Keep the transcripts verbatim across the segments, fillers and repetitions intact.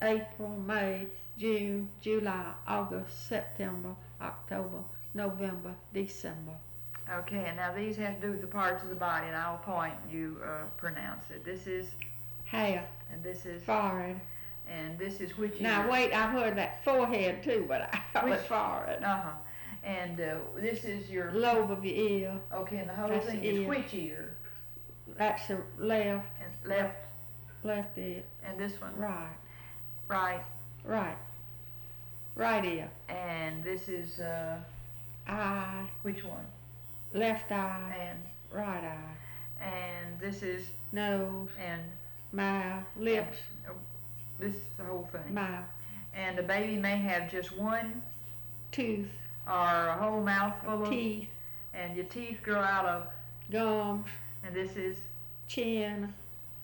April, May, June, July, August, September, October, November, December. Okay, and now these have to do with the parts of the body, and I'll point and you uh, pronounce it. This is Hair, and this is forehead. and this is which ear? Now wait, I've heard that forehead too, but I thought it was Which- forehead. Uh huh. And uh, this is your Lobe of your ear, okay, and the whole That's thing the is ear. which ear? that's the left, And left, left ear, and this one right, right, right, right ear, and this is uh, eye, which one? left eye, And right eye, and this is nose, and mouth, lips, and, uh, this is the whole thing. mouth, And a baby may have just one tooth, or a whole mouthful of, teeth, and your teeth grow out of, gums, and this is chin,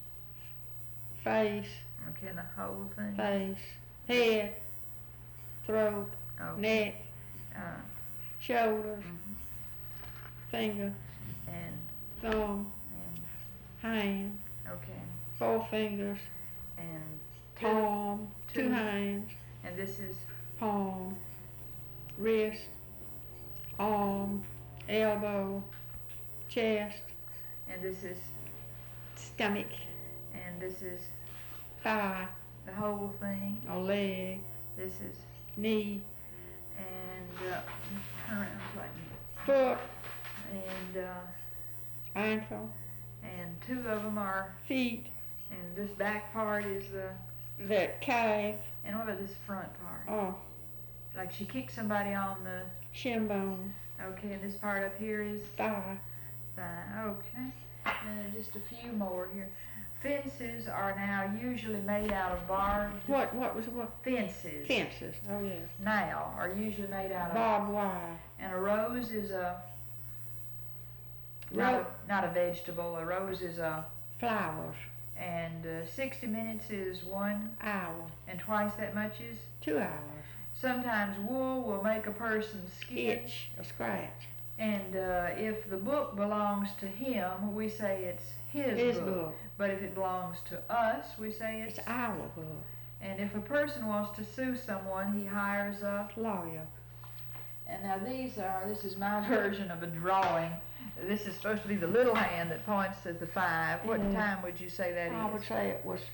face, okay, and the whole thing. face, head, throat, Okay. neck, Uh, shoulders, mhm. finger, And thumb, and hand, okay, four fingers, and palm, two two. hands, and this is palm, wrist, arm, elbow, chest, and this is stomach, and this is thigh, the whole thing. or leg, This is knee, and uh, turn around like foot, and uh, ankle, and two of them are, feet, and this back part is the, the calf, and what about this front part? or Like she kicked somebody on the, shin bone, okay, and this part up here is thigh, thigh, okay. And just a few more here. Fences are now usually made out of barbed what, what was, what, fences. fences, oh yeah, Now are usually made out of, barbed wire, and a rose is a not a, not a vegetable. A rose is a, flowers, and uh, sixty minutes is one, hour, and twice that much is. two hours, Sometimes wool will make a person's skin, itch, or scratch, and uh, if the book belongs to him, we say it's his, his book. book, But if it belongs to us, we say it's. it's our book, And if a person wants to sue someone, he hires a. lawyer, And now these are. This is my version of a drawing. This is supposed to be the little hand that points to the five. What Mhm. time would you say that is? I would say it was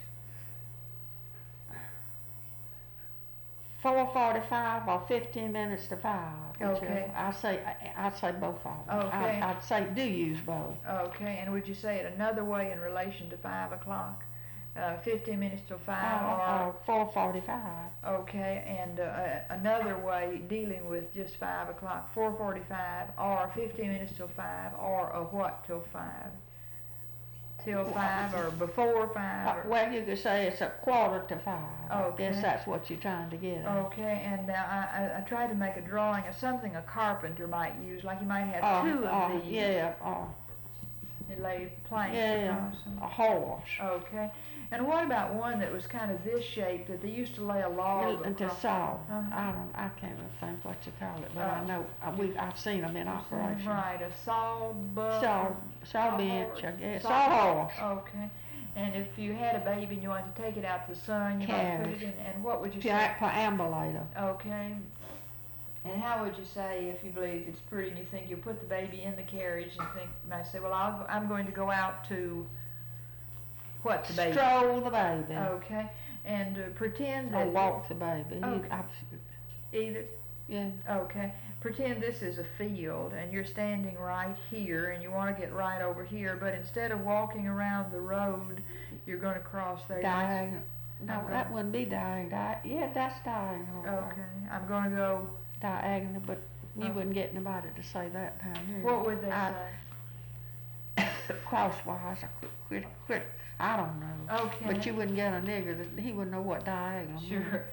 four forty-five or fifteen minutes to five. Okay. I say, I- I'd say both of them. Okay. I- I'd say do use both. Okay, and would you say it another way in relation to five o'clock? Uh, fifteen minutes till five, Or, or, or four forty-five. okay, and uh, another way dealing with just five o'clock, four forty-five, or fifteen minutes till five, or a what till five? Till five, or before Uh, five? Or, Well, you could say it's a quarter to five. I Okay. guess that's what you're trying to get at. okay, and now I, I, I tried to make a drawing of something a carpenter might use, like he might have Oh, two of oh, these. yeah, oh, And lay planks yeah, across them. a horse. Okay. And what about one that was kind of this shape that they used to lay a log And to across? saw. Uh-huh. I don't, I can't even think what you call it, but Oh. I know, uh, we, I've seen them in operation. Right, a saw buck. Saw, saw Saw bench, horse. I guess, Saw saw horse. Okay. And if you had a baby and you wanted to take it out to the sun, you might put Carriage. it in, and what would you Pia- say? Perambulator. Okay. And how would you say, if you believe it's pretty and you think you'll put the baby in the carriage and think, you might say, well, I'll, I'm going to go out to, what, the baby? Stroll the baby. Okay. And uh, pretend Or that. walk the baby. He- Okay. I've- Either. Yeah, Okay, pretend this is a field and you're standing right here and you want to get right over here, but instead of walking around the road, you're going to cross there. diagonal. No, Okay. that wouldn't be diagonal. Di- Yeah, that's diagonal. Okay, I'm going to go, Diagonal, but you Okay. wouldn't get anybody to say that down here. what would they I- say? Crosswise, or quit, quit, quit, I don't know. Okay. But you wouldn't get a nigger, that he wouldn't know what diagonal meant. Sure.